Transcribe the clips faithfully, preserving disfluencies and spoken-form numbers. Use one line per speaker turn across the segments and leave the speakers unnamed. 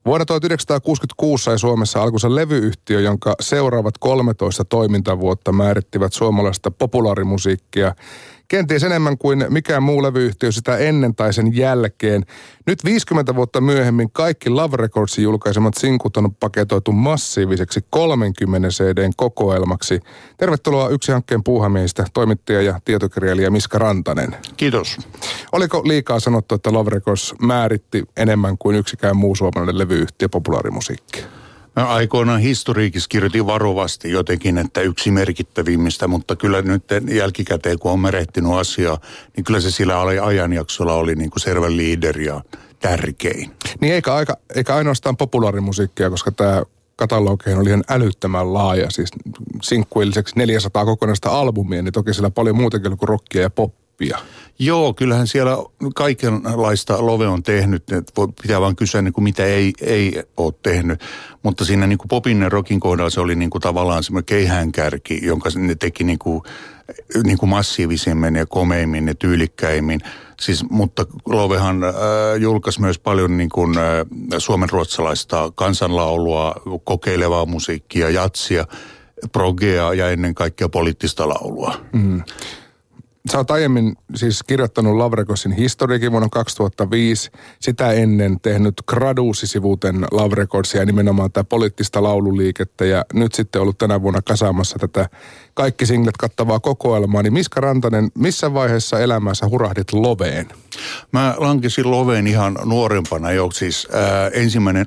Vuonna tuhatyhdeksänsataakuusikymmentäkuusi sai Suomessa alkunsa levyyhtiö, jonka seuraavat kolmetoista toimintavuotta määrittivät suomalaista populaarimusiikkia. Kenties enemmän kuin mikään muu levyyhtiö sitä ennen tai sen jälkeen. Nyt viisikymmentä vuotta myöhemmin kaikki Love Recordsin julkaisemat sinkut on paketoitu massiiviseksi kolmenkymmenen C D:n kokoelmaksi. Tervetuloa Yksi hankkeen puuhamiehistä, toimittaja ja tietokirjailija Miska Rantanen.
Kiitos.
Oliko liikaa sanottu, että Love Records määritti enemmän kuin yksikään muu suomalainen levyyhtiö populaarimusiikkia?
Mä aikoinaan historiikissa kirjoitin varovasti jotenkin, että yksi merkittävimmistä, mutta kyllä nyt jälkikäteen, kun on merehtinyt asiaa, niin kyllä se sillä ajanjaksolla oli niin kuin selvä leader ja tärkein.
Niin eikä, aika, eikä ainoastaan populaarimusiikkia, koska tämä katalogihan oli ihan älyttömän laaja, siis sinkkujen lisäksi neljäsataa kokonaista albumia, niin toki siellä paljon muutakin kuin rockia ja poppia.
Joo, kyllähän siellä kaikenlaista Love on tehnyt, että pitää vaan kysyä, niin kuin mitä ei, ei ole tehnyt. Mutta siinä niin kuin popin ja rockin kohdalla se oli niin kuin tavallaan semmoinen keihäänkärki, jonka ne teki niin kuin, niin kuin massiivisemmin ja komeimmin ja tyylikkäimmin. Siis, mutta Lovehan äh, julkaisi myös paljon niin kuin, äh, suomenruotsalaista kansanlaulua, kokeilevaa musiikkia, jatsia, progea ja ennen kaikkea poliittista laulua. Mm.
Sä oot aiemmin siis kirjoittanut Love Recordsin historiikin vuonna kaksituhattaviisi, sitä ennen tehnyt graduusisivuuten Love Recordsia ja nimenomaan tämä poliittista laululiikettä ja nyt sitten ollut tänä vuonna kasaamassa tätä kaikki singlet kattavaa kokoelmaa. Niin Miska Rantanen, missä vaiheessa elämässä hurahdit Loveen?
Mä lankesin Loveen ihan nuorempana jo, siis ää, ensimmäinen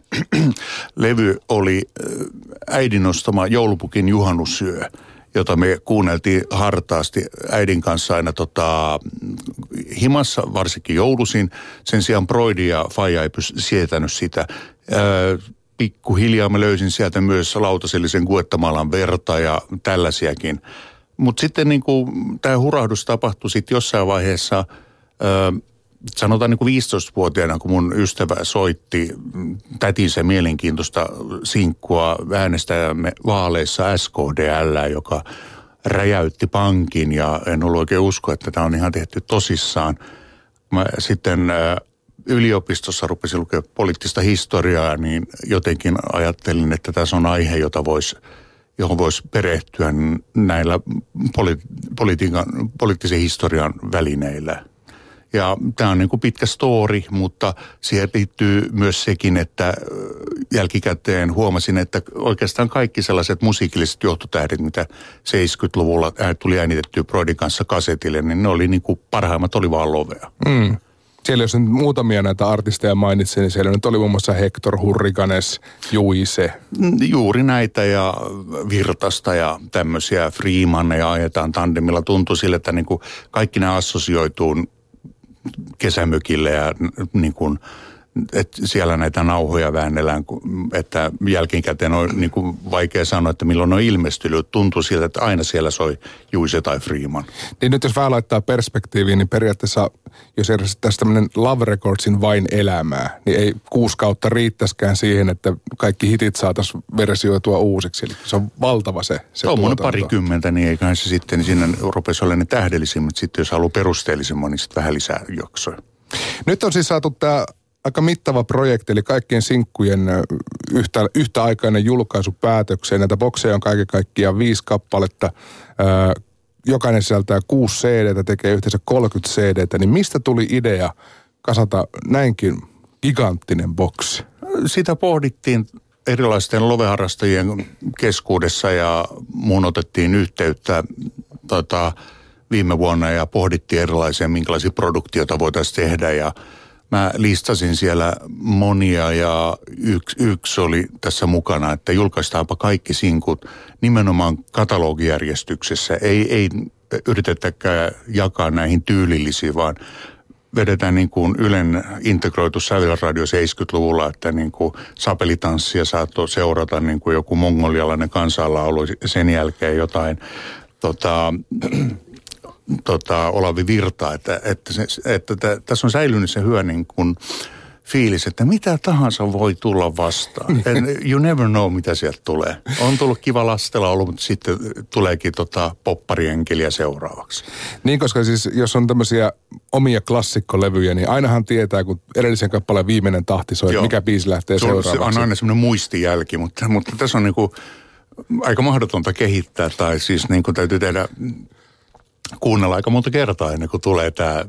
levy oli äidin ostama Joulupukin juhannusyö, jota me kuunneltiin hartaasti äidin kanssa aina tota, himassa, varsinkin joulusin. Sen sijaan Broidi ja Faija ei pysty sietänyt sitä. Öö, pikkuhiljaa mä löysin sieltä myös lautasellisen Guattemalan verta ja tällaisiakin. Mutta sitten niin tämä hurahdus tapahtui sitten jossain vaiheessa, öö, sanotaan niin kuin viisitoistavuotiaana, kun mun ystävä soitti tätinsä mielenkiintoista sinkkua äänestäjämme vaaleissa S K D L, joka räjäytti pankin ja en ollut oikein usko, että tämä on ihan tehty tosissaan. Mä sitten yliopistossa rupesin lukea poliittista historiaa, niin jotenkin ajattelin, että tässä on aihe, jota vois, johon voisi perehtyä näillä poli- politiikan, poliittisen historian välineillä. Ja tämä on niin kuin pitkä story, mutta siihen liittyy myös sekin, että jälkikäteen huomasin, että oikeastaan kaikki sellaiset musiikilliset johtotähdet, mitä seitsemänkymmentäluvulla tuli äänitettyä Broidin kanssa kasetille, niin ne oli niin kuin parhaimmat, oli vaan Lovea. Mm.
Siellä jos nyt muutamia näitä artisteja mainitsin, niin siellä nyt oli muun muassa Hector, Hurricanes, Juise.
Juuri näitä ja Virtasta ja tämmöisiä Freemaneja ajetaan tandemilla. Tuntui sille, että niin kuin kaikki nämä assosioituu kesämökille ja niin kuin, että siellä näitä nauhoja väännellään, että jälkikäteen on niin kuin vaikea sanoa, että milloin on ilmestynyt. Tuntuu siltä, että aina siellä soi Juise tai Freeman.
Niin nyt jos vähän laittaa perspektiiviin, niin periaatteessa jos järjestettäisiin tämmöinen Love Recordsin vain elämää, niin ei kuusi kautta riittäskään siihen, että kaikki hitit saataisiin versioitua uusiksi. Eli se on valtava se, se
tuotanto. On parikymmentä, niin eiköhän se sitten, niin siinä rupesi olemaan ne tähdellisimmät. Sitten jos haluaa perusteellisemman, niin sitten vähän lisää jaksoja.
Nyt on siis saatu tämä aika mittava projekti, eli kaikkien sinkkujen yhtä, yhtäaikainen julkaisu päätökseen. Näitä bokseja on kaiken kaikkiaan viisi kappaletta. Jokainen sisältää kuusi C D:tä, tekee yhteensä kolmekymmentä C D:tä. Niin mistä tuli idea kasata näinkin giganttinen boksi?
Sitä pohdittiin erilaisten loveharrastajien keskuudessa ja muun otettiin yhteyttä tota, viime vuonna ja pohdittiin erilaisia, minkälaisia produktioita voitaisiin tehdä ja mä listasin siellä monia ja yksi, yksi oli tässä mukana, että julkaistaanpa kaikki sinkut nimenomaan katalogijärjestyksessä. Ei, ei yritetäkään jakaa näihin tyylillisiin, vaan vedetään niin kuin Ylen integroitu sävelradio seitsemänkymmentäluvulla, että niin kuin sapelitanssia saattoi seurata niin kuin joku mongolialainen kansanlaulu, sen jälkeen jotain tota, tota, Olavi Virta, että, että, se, että t- tässä on säilynyt se hyvä niin kuin fiilis, että mitä tahansa voi tulla vastaan. And you never know, mitä sieltä tulee. On tullut kiva lastella ollut, mutta sitten tuleekin tota popparienkeliä seuraavaksi.
Niin, koska siis jos on tämmöisiä omia klassikkolevyjä, niin ainahan tietää, kun edellisen kappaleen viimeinen tahti soi, että mikä biisi lähtee se seuraavaksi.
Se on aina semmoinen muistijälki, mutta, mutta tässä on niinku aika mahdotonta kehittää, tai siis niinku täytyy tehdä, kuunnella aika monta kertaa ennen kuin tulee tämä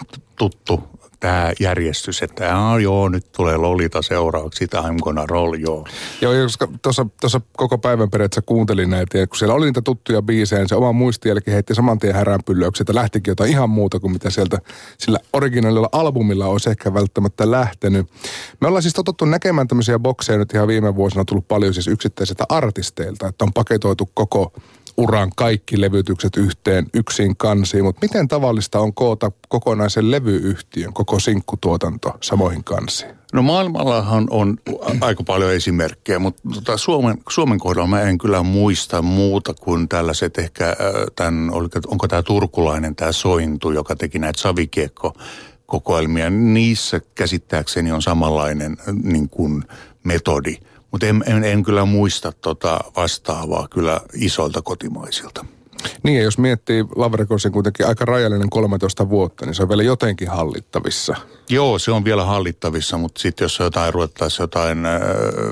tuttu tämä järjestys, että ah, joo, nyt tulee Lolita seuraavaksi, I'm gonna roll, joo.
Joo, koska tuossa koko päivän periaatteessa kuuntelin näitä, ja kun siellä oli niitä tuttuja biisejä, niin se oma muistijälki heitti saman tien häränpyllyöksi, että lähtikin jotain ihan muuta kuin mitä sieltä sillä originaalilla albumilla olisi ehkä välttämättä lähtenyt. Me ollaan siis totuttu näkemään tämmöisiä bokseja nyt ihan viime vuosina, on tullut paljon siis yksittäisiltä artisteilta, että on paketoitu koko uran kaikki levytykset yhteen yksin kansiin, mutta miten tavallista on koota kokonaisen levyyhtiön, koko sinkkutuotanto samoihin kansiin?
No maailmallahan on aika paljon esimerkkejä, mutta tota Suomen, Suomen kohdalla mä en kyllä muista muuta kuin tällaiset ehkä, tämän, onko tämä turkulainen tämä Sointu, joka teki näitä savikiekko-kokoelmia. Niissä käsittääkseni on samanlainen niin kuin metodi. Mutta en, en, en kyllä muista tota vastaavaa kyllä isolta kotimaisilta.
Niin, ja jos miettii Love Recordsin kuitenkin aika rajallinen kolmetoista vuotta, niin se on vielä jotenkin hallittavissa.
Joo, se on vielä hallittavissa, mutta sitten jos jotain ruvettaisiin jotain äh,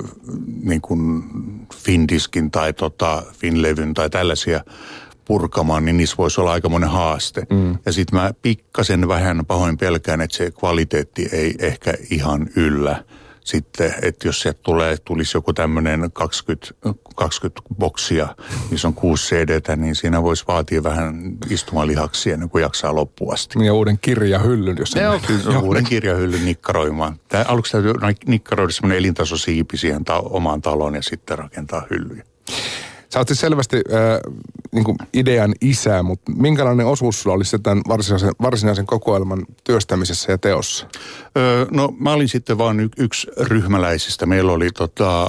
niin kuin Findiskin tai tota, Finlevyn tai tällaisia purkamaan, niin niissä voisi olla aikamoinen haaste. Mm. Ja sitten mä pikkasen vähän pahoin pelkään, että se kvaliteetti ei ehkä ihan yllä. Sitten, että jos sieltä tulee, tulisi joku tämmöinen kaksikymmentä, kaksikymmentä boksia, missä on kuusi C D:tä, niin siinä voisi vaatia vähän istumalihaksia ennen kuin jaksaa loppuun asti.
Ja uuden kirjahyllyn, jos
se on. Kyllä, uuden kirjahyllyn nikkaroimaan. Tää, aluksi täytyy nikkaroida semmoinen elintasosiipi siihen ta- omaan taloon ja sitten rakentaa hyllyjä.
Sä oot siis selvästi äh, niin kuin idean isä, mutta minkälainen osuus sulla olisi tämän varsinaisen, varsinaisen kokoelman työstämisessä ja teossa?
Öö, no mä olin sitten vaan y- yksi ryhmäläisistä. Meillä oli tota,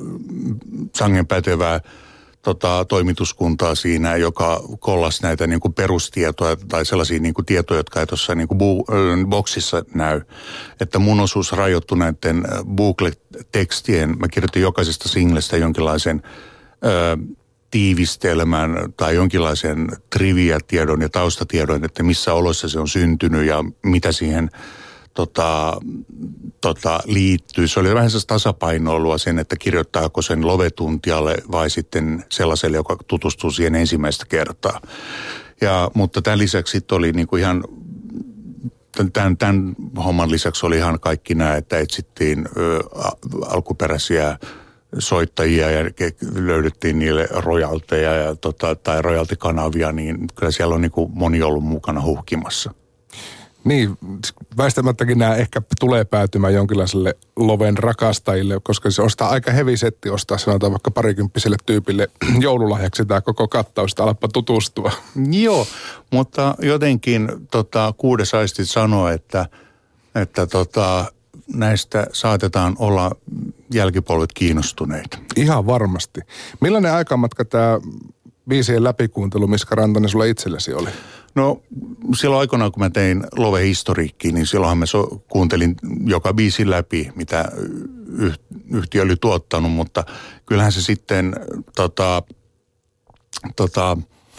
sangen pätevää tota, toimituskuntaa siinä, joka kollasi näitä niin kuin perustietoja tai sellaisia niin kuin tietoja, jotka ei tuossa niin kuin bu- ö, boksissa näy. Että mun osuus rajoittui näiden booklet-tekstien. Mä kirjoitin jokaisesta singlestä jonkinlaisen Ö, tiivistelmän tai jonkinlaisen trivia-tiedon ja taustatiedon, että missä oloissa se on syntynyt ja mitä siihen tota, tota, liittyy. Se oli vähän sellaista tasapainoilua sen, että kirjoittaako sen lovetuntijalle vai sitten sellaiselle, joka tutustuu siihen ensimmäistä kertaa. Ja, mutta tämän lisäksi oli niinku ihan, tämän, tämän homman lisäksi oli ihan kaikki nämä, että etsittiin ö, alkuperäisiä soittajia ja löydettiin niille rojalteja ja tota, tai rojaltikanavia, niin kyllä siellä on niin kuin moni ollut mukana huhkimassa.
Niin, väistämättäkin nämä ehkä tulee päätymään jonkinlaiselle loven rakastajille, koska se ostaa aika heavy setti ostaa, sanotaan vaikka parikymppiselle tyypille joululahjaksi tämä koko kattaus, että alappa tutustua.
Joo, mutta jotenkin tota, kuudes aisti sanoo, että, että tota, näistä saatetaan olla jälkipolvet kiinnostuneita.
Ihan varmasti. Millainen aikamatka tämä biisien läpikuuntelu, Miska Rantanen, sulla itsellesi oli?
No silloin aikoinaan, kun mä tein Love-historiikkiin, niin silloinhan mä so- kuuntelin joka biisin läpi, mitä yh- yhtiö oli tuottanut, mutta kyllähän se sitten tota, tota,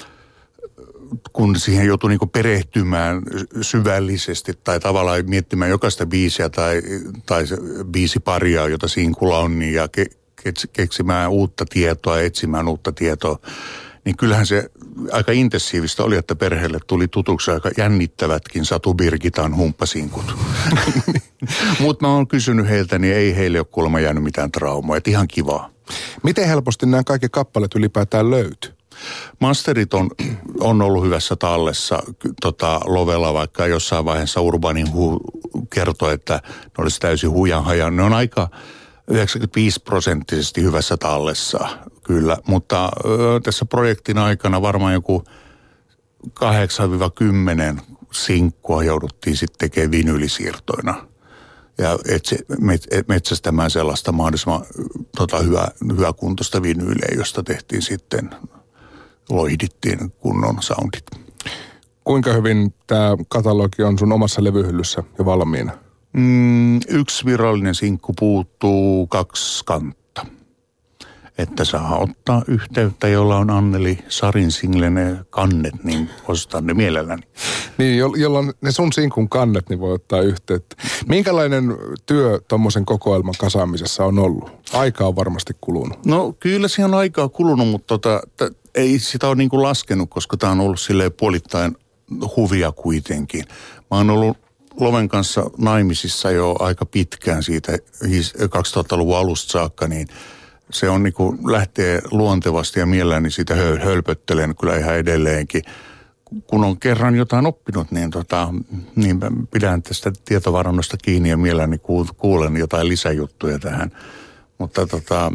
kun siihen joutui niinku perehtymään syvällisesti tai tavallaan miettimään jokaista biisiä tai, tai biisiparia, jota sinkulla on, niin ja ke, ke, keksimään uutta tietoa, etsimään uutta tietoa, niin kyllähän se aika intensiivistä oli, että perheelle tuli tutuksi aika jännittävätkin Satu Birgitan humppasinkut. Mutta mä oon kysynyt heiltä, niin ei heille ole kuulemma jäänyt mitään traumaa, että ihan kivaa.
Miten helposti nämä kaikki kappaleet ylipäätään löytyy?
Masterit on, on ollut hyvässä tallessa tota, Lovella, vaikka jossain vaiheessa Urbanin hu, kertoi, että ne olisi täysin hujanhajan. Ne on aika yhdeksänkymmentäviisi prosenttisesti hyvässä tallessa, kyllä. Mutta ö, tässä projektin aikana varmaan joku kahdeksan kymmenen sinkkua jouduttiin sitten tekemään vinyylisiirtoina. Ja etsi, met, metsästämään sellaista mahdollisimman tota, hyvä, hyväkuntoista vinyyliä, josta tehtiin sitten, loihdittiin kunnon soundit.
Kuinka hyvin tämä katalogi on sun omassa levyhyllyssä jo valmiina?
Mm, yksi virallinen sinkku puuttuu, kaksi kantta. Että saa ottaa yhteyttä, jolla on Anneli Sarin singlen kannet, niin ostan ne mielelläni.
Niin, jo, jolloin ne sun sinkun kannet, niin voi ottaa yhteyttä. Minkälainen työ tuommoisen kokoelman kasaamisessa on ollut? Aika on varmasti kulunut.
No kyllä siihen on aikaa kulunut, mutta tota, t- ei sitä ole niinku laskenut, koska tämä on ollut silleen puolittain huvia kuitenkin. Mä oon ollut Loven kanssa naimisissa jo aika pitkään siitä kaksituhattaluvun alusta saakka, niin se on niinku lähtee luontevasti ja mielelläni sitä höl- hölpöttelen kyllä ihan edelleenkin. Kun on kerran jotain oppinut, niin, tota, niin pidän tästä tietovarannosta kiinni ja mielelläni kuulen jotain lisäjuttuja tähän. Mutta tota,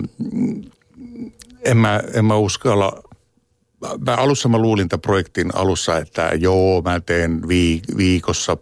en mä, en mä uskalla. Mä alussa mä luulin tämän projektin alussa, että joo, mä teen viik- viikossa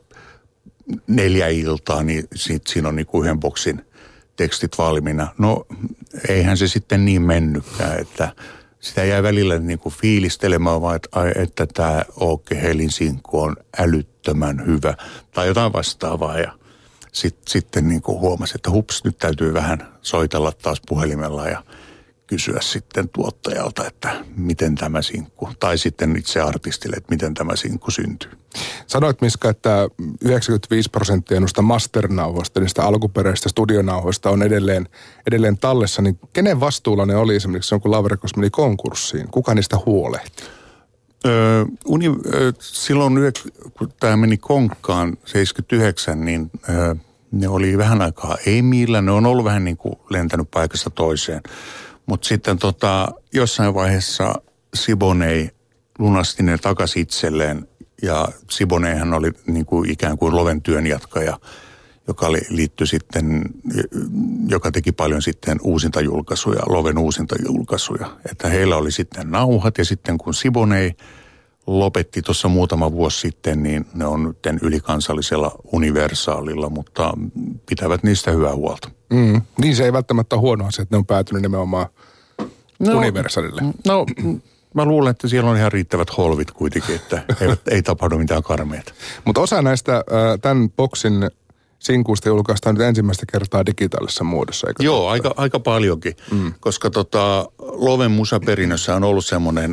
neljä iltaa, niin sit siinä on niinku yhden boksin tekstit valmiina. No eihän se sitten niin mennytkään, että sitä jäi välillä niinku fiilistelemään, vaan että, että tämä Åke Helin sinkku on älyttömän hyvä tai jotain vastaavaa. Ja sit, sitten niinku huomasi, että hups, nyt täytyy vähän soitella taas puhelimella ja kysyä sitten tuottajalta, että miten tämä sinkku, tai sitten itse artistille, että miten tämä sinkku syntyy.
Sanoit, Miska, että yhdeksänkymmentäviisi prosenttia noista masternauhoista, niistä alkuperäisistä studionauhoista on edelleen, edelleen tallessa, niin kenen vastuulla ne oli esimerkiksi silloin, kun Love Records meni konkurssiin? Kuka niistä huolehti?
Öö, uni, öö, silloin, kun tämä meni konkkaan seitsemänkymmentäyhdeksän, niin öö, ne oli vähän aikaa ei millään. Ne on ollut vähän niin kuin lentänyt paikasta toiseen. Mutta sitten tota, jossain vaiheessa Siboney lunasti ne takaisin itselleen. Ja Siboneyhän oli niin kuin ikään kuin Loven työnjatkaja, joka oli, liittyi sitten, joka teki paljon sitten uusintajulkaisuja, Loven uusintajulkaisuja. Että heillä oli sitten nauhat ja sitten kun Siboney lopetti tuossa muutama vuosi sitten, niin ne on nyt ylikansallisella Universaalilla, mutta pitävät niistä hyvää huolta.
Mm, niin se ei välttämättä ole huono asia, että ne on päätynyt nimenomaan no, Universaalille.
No, mä luulen, että siellä on ihan riittävät holvit kuitenkin, että ei, ei tapahdu mitään karmeita.
Mutta osa näistä tämän boksin sinkuista julkaistaan nyt ensimmäistä kertaa digitaalisessa muodossa, eikö?
Joo, aika, aika paljonkin, mm. koska tota, Loven musaperinnössä on ollut semmoinen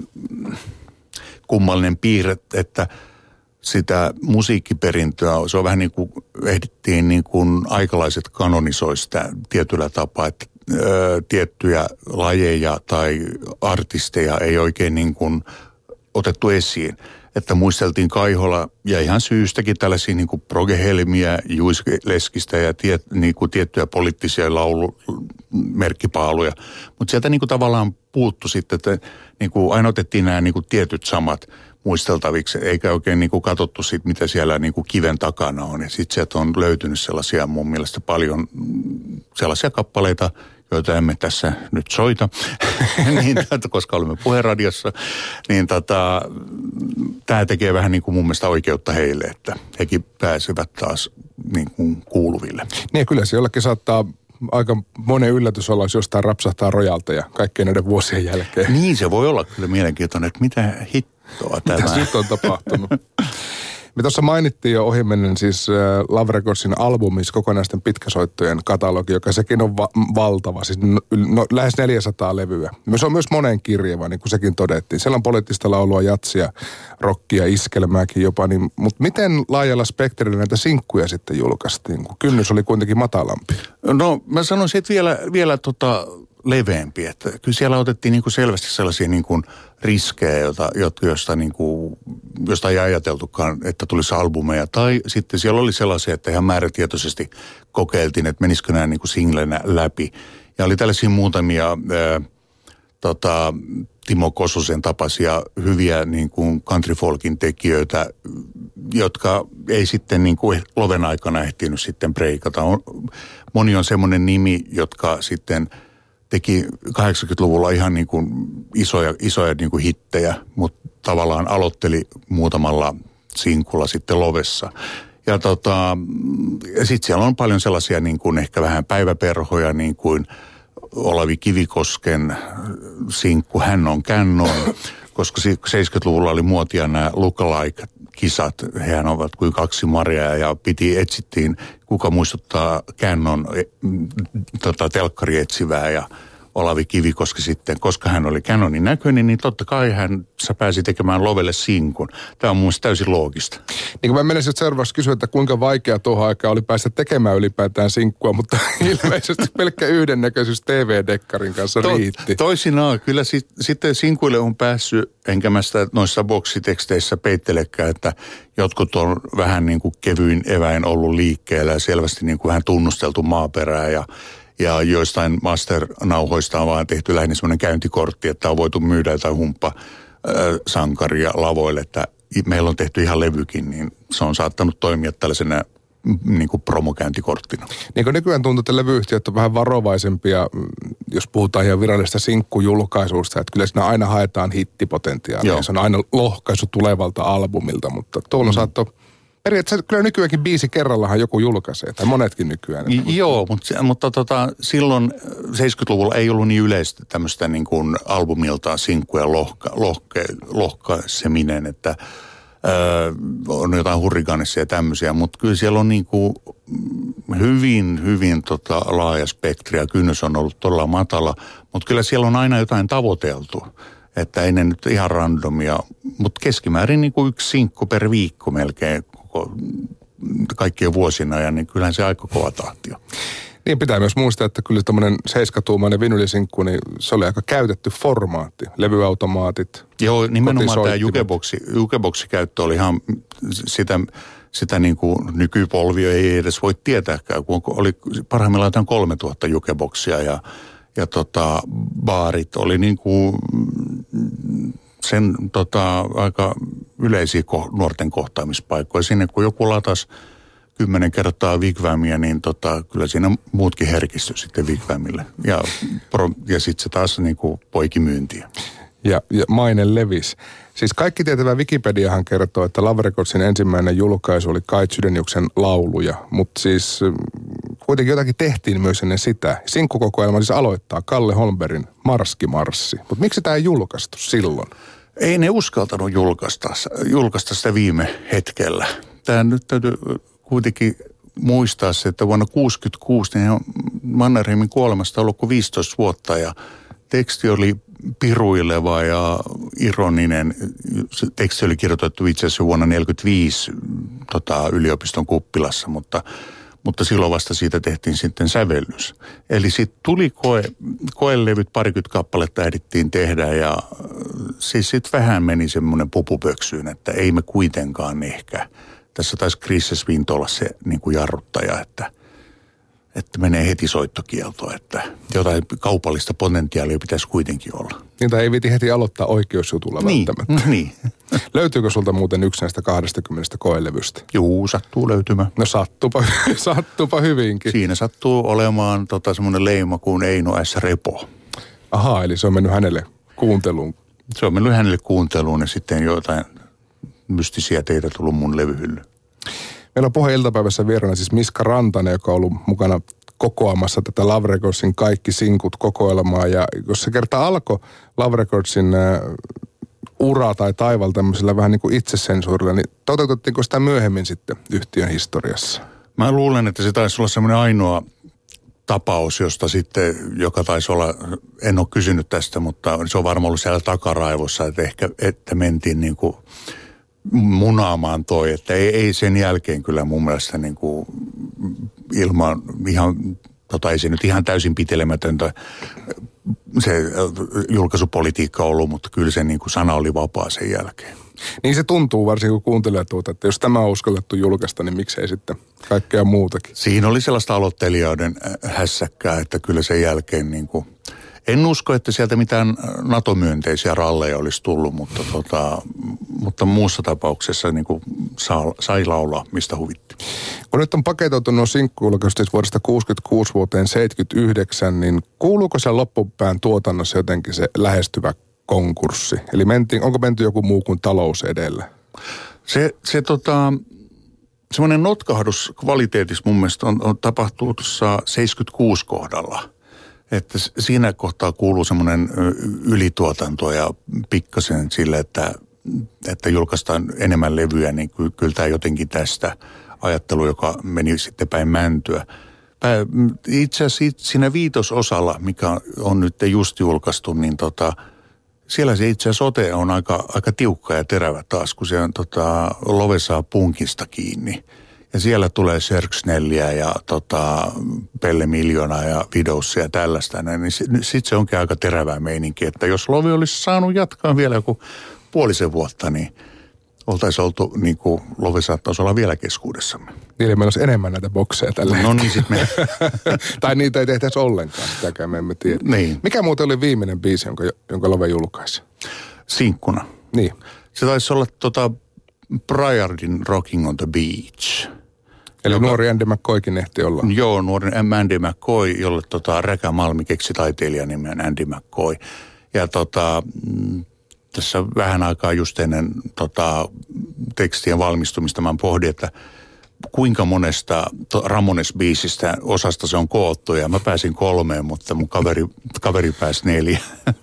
kummallinen piirre, että sitä musiikkiperintöä, se on vähän niin kuin ehdittiin niin kuin aikalaiset kanonisoi sitä tietyllä tapaa, että ö, tiettyjä lajeja tai artisteja ei oikein niin kuin otettu esiin. Että muisteltiin Kaihola ja ihan syystäkin tällaisia niin kuin Proge Helmiä, Juice Leskistä ja tie, niin kuin tiettyjä poliittisia laulumerkkipaaluja. Mutta sieltä niin kuin tavallaan puuttu sitten, että niin kuin aina otettiin nämä niin kuin tietyt samat muisteltaviksi, eikä oikein niin kuin katsottu siitä, mitä siellä niin kuin kiven takana on. Ja sitten sieltä on löytynyt sellaisia mun mielestä paljon sellaisia kappaleita, joita emme tässä nyt soita, niin, koska olemme puheradiossa, niin tota, tämä tekee vähän niin kuin mun mielestä oikeutta heille, että hekin pääsevät taas niin kuin kuuluville.
Niin kyllä se jollakin saattaa aika monen yllätys olla, jos jostain rapsahtaa rojalteja kaikkien näiden vuosien jälkeen.
Niin se voi olla kyllä mielenkiintoinen, että mitä hittoa tämä.
Mitä nyt on tapahtunut? Me tuossa mainittiin jo ohimennen siis Love Recordsin albumissa kokonaisten pitkäsoittojen katalogi, joka sekin on va- valtava, siis no, no, lähes neljäsataa levyä. Se on myös monen kirjava, niin kuin sekin todettiin. Siellä on poliittista laulua, jatsia, rockia, iskelmääkin jopa. Niin, mutta miten laajalla spektrillä näitä sinkkuja sitten julkaistiin, kun kynnys oli kuitenkin matalampi?
No mä sanoisin, että vielä, vielä tota leveämpi, että kyllä siellä otettiin niin kuin selvästi sellaisia niin kuin riskejä, joita, josta, niin kuin, josta ei ajateltukaan, että tulisi albumeja. Tai sitten siellä oli sellaisia, että ihan määrätietoisesti kokeiltiin, että menisikö nämä niin kuin singlenä läpi. Ja oli tällaisia muutamia ää, tota, Timo Kososen tapaisia hyviä niin kuin country folkin tekijöitä, jotka ei sitten niin kuin Loven aikana ehtinyt sitten breikata. Moni on semmoinen nimi, jotka sitten teki kahdeksankymmentäluvulla ihan niin kuin isoja, isoja niin kuin hittejä, mutta tavallaan aloitteli muutamalla sinkulla sitten Lovessa. Ja tota, sitten siellä on paljon sellaisia niin kuin ehkä vähän päiväperhoja, niin kuin Olavi Kivikosken sinkku Hän on kännon, koska seitsemänkymmentäluvulla oli muotia nämä lookalike kisat. Hehän ovat kuin kaksi Mariaa ja piti etsittiin, kuka muistuttaa Cannon tota, telkkarietsivää ja Olavi Kivikoski sitten, koska hän oli Cannonin näköinen, niin totta kai hän sä pääsi tekemään Lovelle sinkun. Tämä on mun mielestä täysin loogista.
Niin kuin mä menisin seuraavaksi kysyä, että kuinka vaikea tuohon aikaan oli päästä tekemään ylipäätään sinkkua, mutta ilmeisesti pelkkä yhdennäköisyys T V-dekkarin kanssa
to,
riitti.
Toisinaan, kyllä sit, sitten sinkuille on päässyt, enkä mä sitä noissa boksiteksteissä peittelekään, että jotkut on vähän niin kuin kevyin eväin ollut liikkeellä ja selvästi niin kuin vähän tunnusteltu maaperää ja Ja joistain master-nauhoista on vaan tehty lähinnä semmoinen käyntikortti, että on voitu myydä jotain humppasankaria lavoille, että meillä on tehty ihan levykin, niin se on saattanut toimia tällaisena niin kuin promokäyntikorttina.
Niin kuin nykyään tuntuu, että levyyhtiöt on vähän varovaisempia, jos puhutaan ihan virallisesta sinkkujulkaisusta, että kyllä siinä aina haetaan hittipotentiaalia. Se on aina lohkaisu tulevalta albumilta, mutta tuolla mm. saattoi periaatteessa kyllä nykyäänkin biisi kerrallahan joku julkaisee, tai monetkin nykyään.
Joo, mutta, mutta tota, silloin seitsemänkymmentäluvulla ei ollut niin yleistä tämmöistä niin kuin albumilta sinkkuja lohka, lohke, lohkaiseminen, että öö, on jotain hurrikaanissa ja tämmöisiä, mutta kyllä siellä on niin kuin hyvin, hyvin tota, laaja spektri ja kynnys on ollut todella matala, mutta kyllä siellä on aina jotain tavoiteltu. Että ei ne nyt ihan randomia, mutta keskimäärin niin kuin yksi sinkku per viikko melkein kaikkien vuosina, ja niin kyllähän se aika kova tahti on.
Niin pitää myös muistaa, että kyllä tämmöinen seiskatuumainen vinylisinkku, niin se oli aika käytetty formaatti. Levyautomaatit.
Joo, nimenomaan tämä jukeboksi, jukeboksikäyttö oli ihan sitä, sitä niin kuin nykypolvio ei edes voi tietääkään, kun oli parhaimmillaan jotain kolmetuhatta jukeboksia ja Ja tota, baarit oli niin kuin sen tota, aika yleisiä ko- nuorten kohtaamispaikkoja. Sinne kun joku latas kymmenen kertaa Wigwamia, niin tota, kyllä siinä muutkin herkistyi sitten Wigwamille. Ja, ja sitten se taas niin kuin poiki myyntiä.
Ja, ja maine levis. Siis kaikki tietävä Wikipediahan kertoo, että Love Recordsin ensimmäinen julkaisu oli Kai Chydeniuksen lauluja, mutta siis kuitenkin jotakin tehtiin myös ennen sitä. Sinkkukokoelma siis aloittaa Kalle Holmbergin Marski-marssi. Mutta miksi tämä ei julkaistu silloin?
Ei ne uskaltanut julkaista, julkaista sitä viime hetkellä. Tämä nyt täytyy kuitenkin muistaa se, että vuonna tuhatyhdeksänsataakuusikymmentäkuusi niin Mannerheimin kuolemasta on ollut kuin viisitoista vuotta ja teksti oli piruileva ja ironinen. Se teksti oli kirjoitettu itse asiassa vuonna tuhatyhdeksänsataaneljäkymmentäviisi tota, yliopiston kuppilassa, mutta, mutta silloin vasta siitä tehtiin sitten sävellys. Eli sitten tuli koe, koelevyt, parikymmentä kappaletta ehdittiin tehdä ja siis sitten vähän meni semmoinen pupupöksyyn, että ei me kuitenkaan ehkä. Tässä taisi Chris Svint olla se niin kuin jarruttaja, että että menee heti soittokieltoon, että jotain kaupallista potentiaalia pitäisi kuitenkin olla.
Niin, tai ei viti heti aloittaa oikeusjutulla
niin,
välttämättä.
Niin.
Löytyykö sulta muuten yksi näistä kaksikymmentä koelevystä?
Juu, sattuu löytymään.
No sattuupa, sattuupa hyvinkin.
Siinä sattuu olemaan tota, semmoinen leima kuin Eino S. Repo.
Ahaa, eli se on mennyt hänelle kuunteluun.
Se on mennyt hänelle kuunteluun ja sitten jotain mystisiä teitä tullut mun levyhylly.
Meillä on Puhe-iltapäivässä vieraana siis Miska Rantanen, joka on ollut mukana kokoamassa tätä Love Recordsin kaikki sinkut kokoelmaa. Ja jos se kerta alkoi Love Recordsin uh, ura tai taival tämmöisellä vähän niin kuin itsesensuurilla, niin toteutettiinko sitä myöhemmin sitten yhtiön historiassa?
Mä luulen, että se taisi olla semmoinen ainoa tapaus, josta sitten, joka taisi olla, en ole kysynyt tästä, mutta se on varmaan ollut siellä takaraivossa, että ehkä, että mentiin niin kuin munaamaan toi, että ei, ei sen jälkeen kyllä mun mielestä niin kuin ilman ihan, tota ei se nyt ihan täysin pitelemätöntä se julkaisupolitiikka ollut, mutta kyllä se niin kuin sana oli vapaa sen jälkeen.
Niin se tuntuu varsinkin kun kuuntelee tuota, että jos tämä on uskallettu julkaista, niin miksei sitten kaikkea muutakin.
Siinä oli sellaista aloittelijoiden hässäkkää, että kyllä sen jälkeen niin kuin en usko, että sieltä mitään NATO-myönteisiä ralleja olisi tullut, mutta, tota, mutta muussa tapauksessa niin kuin saa, sai laulaa, mistä huvitti.
Kun nyt on paketoitunut nuo sinkkujulkaisut vuodesta kuusikymmentäkuusi vuoteen seitsemänkymmentäyhdeksän, niin kuuluuko se loppupään tuotannossa jotenkin se lähestyvä konkurssi? Eli mentiin, onko menty joku muu kuin talous edellä?
Se, se tota, semmoinen notkahdus kvaliteetissa mun mielestä on, on tapahtunut tuossa seitsemänkymmentäkuusi kohdalla. Että siinä kohtaa kuuluu semmoinen ylituotanto ja pikkasen sille, että että julkaistaan enemmän levyjä, niin ky, kyllä tämä jotenkin tästä ajattelu, joka meni sitten päin mäntyä. Itse asiassa siinä viitososalla, mikä on nyt just julkaistu, niin tota, siellä se itse asiassa ote on aika, aika tiukka ja terävä taas, kun se on tota, Love saa punkista kiinni. Ja siellä tulee Sörksnelliä ja tota, Pelle Miljoonaa ja Vidossia ja tällaista. Niin sitten sit se onkin aika terävää meininki, että jos Love olisi saanut jatkaa vielä joku puolisen vuotta, niin oltaisiin oltu, niin kuin Love saattaisi olla vielä keskuudessamme.
Niille meillä olisi enemmän näitä bokseja tällä
No niin, sitten me...
Tai niitä ei tehtäisi ollenkaan, sitäkään me emme tiedä.
Niin.
Mikä muuten oli viimeinen biisi, jonka, jonka Love julkaisi?
Sinkkuna.
Niin.
Se taisi olla tota Briardin Rocking on the Beach.
Eli joka, nuori Andy McCoykin ehti olla.
Joo, nuori Andy McCoy, jolle tota Räkä Malmi keksi taiteilijan nimen Andy McCoy. Ja tota... Tässä vähän aikaa just ennen tota, tekstien valmistumista mä pohdin, että kuinka monesta Ramones-biisistä osasta se on koottu. Ja mä pääsin kolmeen, mutta mun kaveri, kaveri pääsi neljä.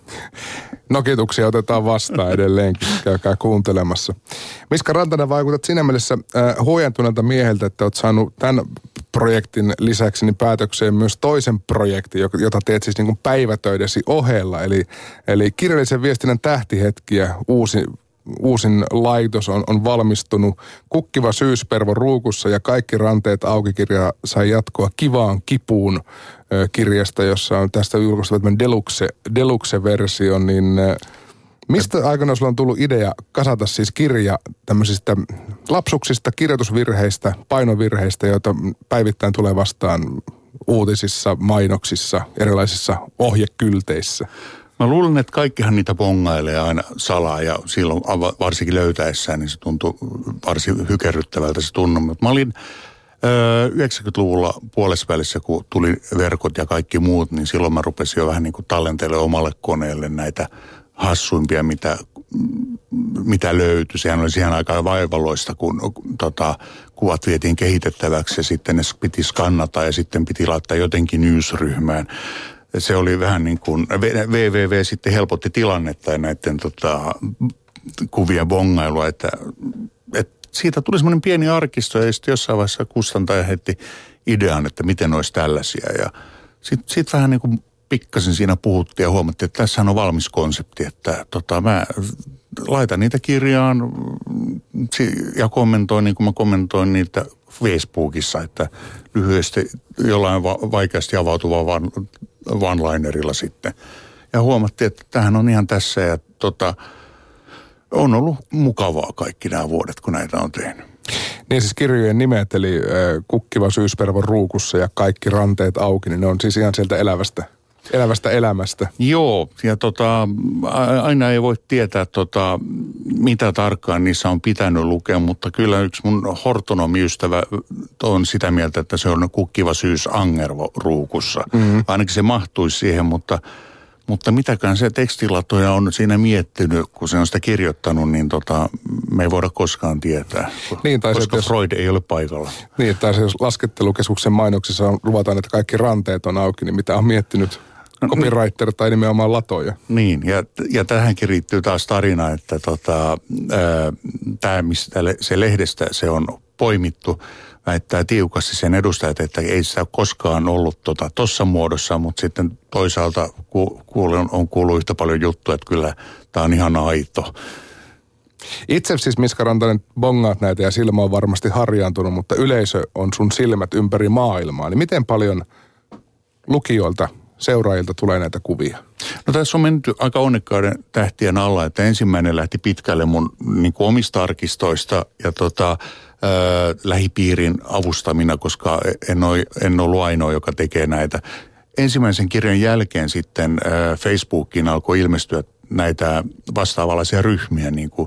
Nokituksia otetaan vastaan edelleenkin, käykää kuuntelemassa. Miska Rantanen, vaikutat siinä mielessä äh, huojentuneelta mieheltä, että oot saanut tämän projektin lisäksi niin päätökseen myös toisen projektin, jota teet siis niin kuin päivätöidesi ohella. Eli, eli kirjallisen viestinnän tähtihetkiä uusi, uusin laitos on, on valmistunut. Kukkiva syyspervo ruukussa ja Kaikki ranteet auki -kirja sai jatkoa Kivaan kipuun kirjasta, jossa on tästä julkaistu deluxe, deluxe-versio, niin mistä aikana sulla on tullut idea kasata siis kirja tämmöisistä lapsuksista, kirjoitusvirheistä, painovirheistä, joita päivittäin tulee vastaan uutisissa, mainoksissa, erilaisissa ohjekylteissä?
Mä luulen, että kaikkihan niitä bongailee aina salaa ja silloin varsinkin löytäessään, niin se tuntuu varsin hykerryttävältä se tunnu. Mä olin yhdeksänkymmentäluvulla puolesvälissä, kun tuli verkot ja kaikki muut, niin silloin mä rupesin jo vähän niin kuin tallentelemaan omalle koneelle näitä hassuimpia, mitä, mitä löytyi. Sehän oli siihen aikaan vaivaloista, kun tota, kuvat vietiin kehitettäväksi ja sitten ne piti skannata ja sitten piti laittaa jotenkin newsryhmään. Se oli vähän niin kuin, www sitten helpotti tilannetta ja näiden tota, kuvien bongailua, että, että siitä tuli semmoinen pieni arkisto ja sitten jossain vaiheessa kustantaja heitti idean, että miten olisi tällaisia. Ja sitten sit vähän niin kuin pikkasen siinä puhuttiin ja huomattiin, että tässähän on valmis konsepti, että tota, mä laitan niitä kirjaan ja kommentoin niin kuin mä kommentoin niitä Facebookissa, että lyhyesti jollain va- vaikeasti avautuva one-linerilla sitten. Ja huomattiin, että tämähän on ihan tässä ja tota, on ollut mukavaa kaikki nämä vuodet, kun näitä on tehnyt.
Niin siis kirjojen nimet, eli äh, Kukkiva syyspervo ruukussa ja Kaikki ranteet auki, niin ne on siis ihan sieltä elävästä, elävästä elämästä.
Joo, ja tota, aina ei voi tietää, tota, mitä tarkkaan niissä on pitänyt lukea, mutta kyllä yksi mun hortonomiystävä on sitä mieltä, että se on Kukkiva syys angervo ruukussa. Mm-hmm. Ainakin se mahtuisi siihen, mutta... Mutta mitäkään se tekstilatoja on siinä miettinyt, kun se on sitä kirjoittanut, niin tota, me ei voida koskaan tietää, niin, tai koska se, Freud ei ole paikalla.
Niin, tai se jos laskettelukeskuksen mainoksissa on, luvataan, että kaikki ranteet on auki, niin mitä on miettinyt copywriter tai nimenomaan latoja.
Niin, ja, ja tähänkin riittyy taas tarina, että tota, tämä, mistä se lehdestä se on poimittu, väittää tiukasti sen edustajat, että ei sitä koskaan ollut tuossa tota, muodossa, mutta sitten toisaalta ku, kuulen, on kuullut yhtä paljon juttuja, että kyllä tämä on ihan aito.
Itse siis Miska Rantanen bongaat näitä ja silmä on varmasti harjaantunut, mutta yleisö on sun silmät ympäri maailmaa. Niin miten paljon lukijoilta, seuraajilta tulee näitä kuvia?
No tässä on mennyt aika onnekkaiden tähtien alla, että ensimmäinen lähti pitkälle mun niin kuin omista arkistoista ja tota... Äh, lähipiirin avustamina, koska en, ole, en ollut ainoa, joka tekee näitä. Ensimmäisen kirjan jälkeen sitten äh, Facebookiin alkoi ilmestyä näitä vastaavallisia ryhmiä, niin kuin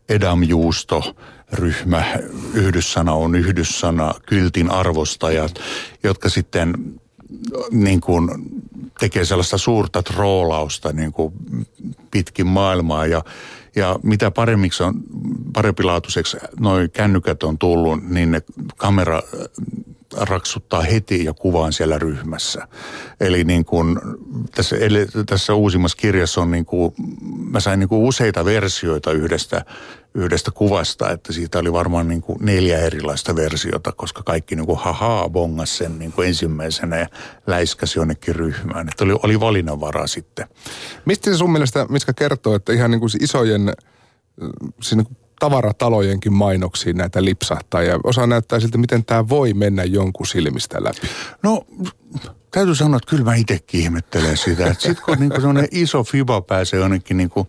Edamjuusto-ryhmä, yhdyssana on yhdyssana, kyltin arvostajat, jotka sitten niin kuin tekee sellaista suurta troolausta niin kuin pitkin maailmaa ja Ja mitä paremmiksi on, parempilaatuiseksi noi kännykät on tullut, niin ne kamera raksuttaa heti ja kuvaan siellä ryhmässä. Eli niin kuin tässä, tässä uusimmassa kirjassa on niin kuin mä sain niin kuin useita versioita yhdestä, yhdestä kuvasta, että siitä oli varmaan niin kuin neljä erilaista versiota, koska kaikki niin kuin hahaa bongas sen niin kuin ensimmäisenä ja läiskäsi jonnekin ryhmään. Että oli, oli valinnanvara sitten.
Mistä se sun mielestä, Miska kertoo, että ihan niin kuin isojen siinä tavaratalojenkin mainoksiin näitä lipsahtaa ja osa näyttää siltä, miten tämä voi mennä jonkun silmistä läpi?
No, täytyy sanoa, että kyllä mä itsekin ihmettelen sitä. Sitten kun niinku sellainen iso fiba pääsee jonnekin niinku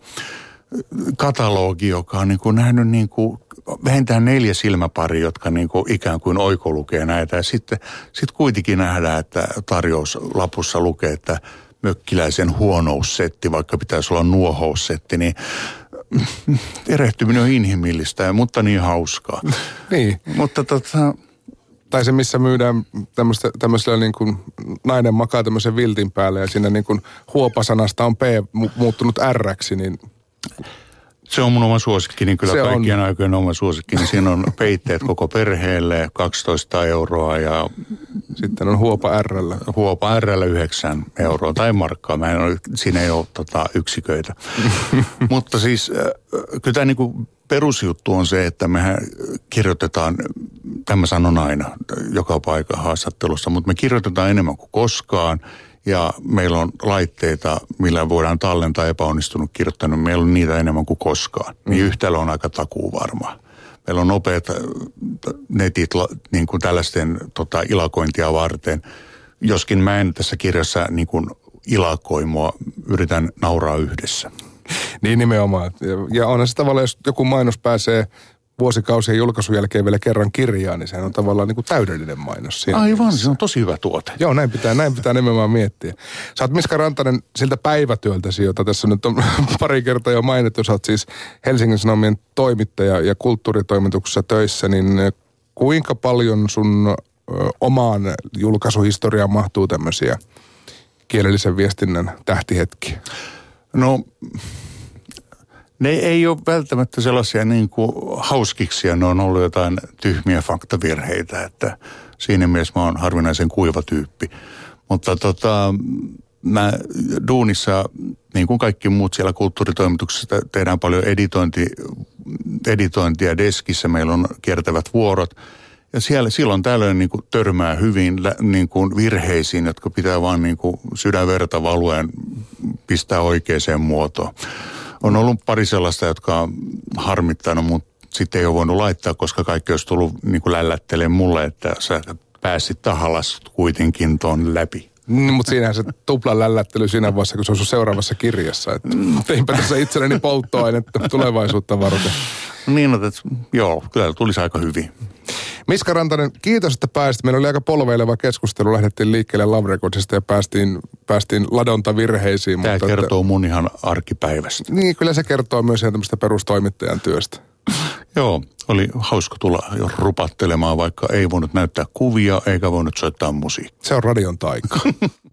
katalogi, joka on niinku nähnyt niinku vähintään neljä silmäparia, jotka niinku ikään kuin oikolukee näitä. Ja sitten sit kuitenkin nähdään, että tarjouslapussa lukee, että mökkiläisen huonoussetti, vaikka pitäisi olla nuohoussetti, niin erehtyminen on inhimillistä, mutta niin hauskaa.
Niin.
Mutta tota...
Tai se, missä myydään tämmöisellä niin kuin nainen makaa tämmöisen viltin päälle ja siinä niin kuin huopasanasta on P muuttunut R:ksi, niin...
Se on mun oma suosikki, niin kyllä
se
kaikkien
on
aikojen oma suosikki. Niin siinä on peitteet koko perheelle, kaksitoista euroa ja...
Sitten on huopa R:llä.
Huopa R:llä yhdeksän euroa tai markkaa. Mä en ole, siinä ei ole tota, yksiköitä. Mutta siis kyllä tämä niin perusjuttu on se, että mehän kirjoitetaan, tämä sanon aina joka paikan haastattelussa, mutta me kirjoitetaan enemmän kuin koskaan. Ja meillä on laitteita, millä voidaan tallentaa epäonnistunut kirjoittanut. Meillä on niitä enemmän kuin koskaan. Niin mm. yhtälö on aika takuu varmaa. Meillä on nopeat netit niin kuin tällaisten tota, ilakointia varten. Joskin mä en tässä kirjassa niin kuin ilakoi mua, yritän nauraa yhdessä.
Niin nimenomaan. Ja onhan se tavallaan, jos joku mainos pääsee vuosikausien julkaisun jälkeen vielä kerran kirjaan, niin sehän on tavallaan niin kuin täydellinen mainos. Siinä
Aivan,
mielessä.
Se on tosi hyvä tuote.
Joo, näin pitää, näin pitää nimenomaan miettiä. Sä oot Miska Rantanen siltä päivätyöltäsi, jota tässä nyt on pari kertaa jo mainittu. Sä oot siis Helsingin Sanomien toimittaja ja kulttuuritoimituksessa töissä, niin kuinka paljon sun ö, omaan julkaisuhistoriaan mahtuu tämmöisiä kielellisen viestinnän tähtihetkiä?
No... Ne ei ole välttämättä sellaisia niin kuin hauskiksia, ne on ollut jotain tyhmiä faktavirheitä, että siinä mielessä mä oon harvinaisen kuiva tyyppi. Mutta tota, mä duunissa, niin kuin kaikki muut siellä kulttuuritoimituksessa, tehdään paljon editointi, editointia deskissä, meillä on kiertävät vuorot. Ja siellä silloin tällöin niin kuin törmää hyvin niin kuin virheisiin, jotka pitää vaan niin kuin sydänverta valuen pistää oikeaan muotoon. On ollut pari sellaista, jotka on harmittanut, mutta sitten ei ole voinut laittaa, koska kaikki olisi tullut niin kuin lällättelemään mulle, että sä pääsit tahallas kuitenkin tuon läpi.
Mm, mutta siinähän se tuplan lällättely siinä vaiheessa, kun se on sun seuraavassa kirjassa. Että teinpä tässä itselleni polttoainetta tulevaisuutta varten.
Niin, että joo, kyllä tulisi aika hyvin.
Miska Rantanen, kiitos, että pääsit. Meillä oli aika polveileva keskustelu. Lähdettiin liikkeelle Love Recordsista ja päästiin, päästiin ladontavirheisiin.
Tämä
mutta
kertoo
että,
mun ihan arkipäivästä.
Niin, kyllä se kertoo myös ihan tämmöistä perustoimittajan työstä.
Joo, oli hauska tulla jo rupattelemaan, vaikka ei voinut näyttää kuvia eikä voinut soittaa musiikkia.
Se on radion taika.